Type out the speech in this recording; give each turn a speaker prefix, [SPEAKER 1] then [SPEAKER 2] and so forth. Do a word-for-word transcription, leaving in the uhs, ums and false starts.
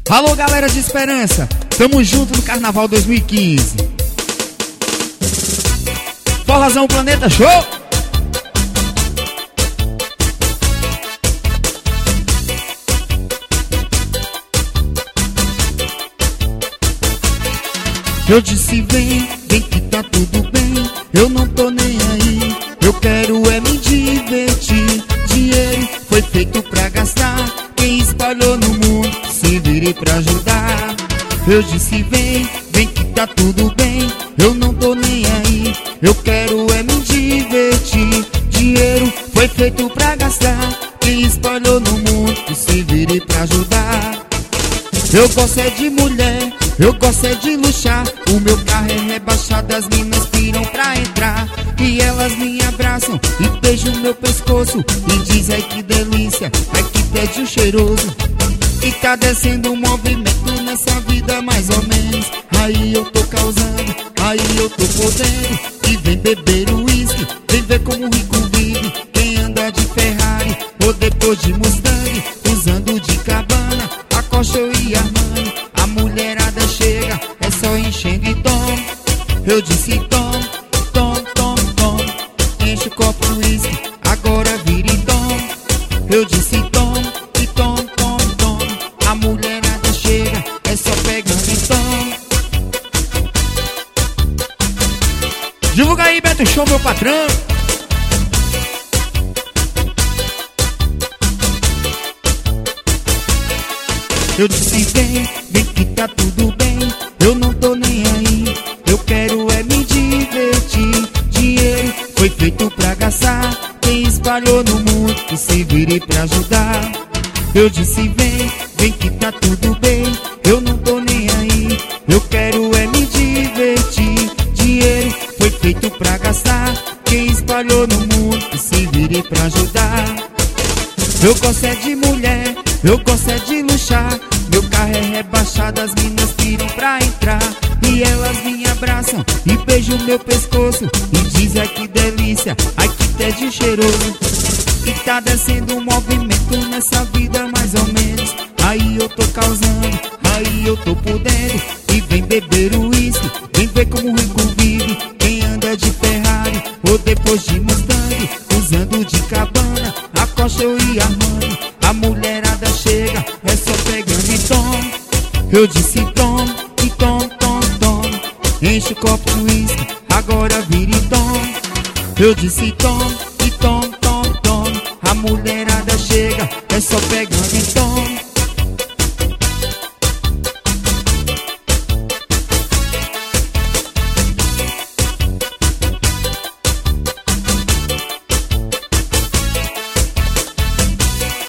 [SPEAKER 1] Alô, galera de Esperança, tamo junto no Carnaval dois mil e quinze. Forrazão Planeta Show! Eu disse vem, vem que tá tudo bem, eu não tô nem aí, eu quero é me divertir. Dinheiro foi feito pra gastar, quem espalhou no mundo se vire pra ajudar. Eu disse vem, vem que tá tudo bem, eu não tô nem aí, eu quero é me divertir. Dinheiro foi feito pra gastar, quem espalhou no mundo se vire pra ajudar. Eu gosto é de mulher, eu gosto é de luxar, o meu carro é rebaixado, as minas piram pra entrar. E elas me abraçam e beijam meu pescoço e diz ai que delícia, ai que pede o cheiroso. E tá descendo um movimento nessa vida mais ou menos, aí eu tô causando, aí eu tô podendo. E vem beber o uísque, vem ver como o rico vive, quem anda de Ferrari ou depois de Mustang, usando de Cabana, a Coxa e Armani. A mulherada chega, é só enchendo e toma. Eu disse toma, toma, toma, toma. Enche o copo de uísque, agora vira e toma. Eu disse toma, e toma, toma, toma. A mulherada chega, é só pegando e toma. Divulga aí, Beto Show, meu patrão. Eu disse vem, vem que tá tudo bem, eu não tô nem aí, eu quero é me divertir. Dinheiro foi feito pra gastar, quem espalhou no mundo que se vire pra ajudar. Eu disse vem, vem que tá tudo bem, eu não tô nem aí, eu quero é me divertir. Dinheiro foi feito pra gastar, quem espalhou no mundo que se vire pra ajudar. Eu gosto é de mulher, eu gosto é de luxar, meu carro é rebaixado, as minas piram pra entrar. E elas me abraçam e beijam meu pescoço e dizem ai que delícia, ai que pede cheiroso. E tá descendo um movimento nessa vida mais ou menos, aí eu tô causando, aí eu tô podendo. E vem beber o uísque, vem ver como o rico vive, quem anda de Ferrari ou depois de Mustang, usando de Cabana, a Coxa e Armani. A mulherada chega, é só pegando e toma. Eu disse toma, e toma, toma, toma. Enche o copo de uísque, agora vira e toma. Eu disse toma, e toma, toma, toma. A mulherada chega, é só pegando e toma.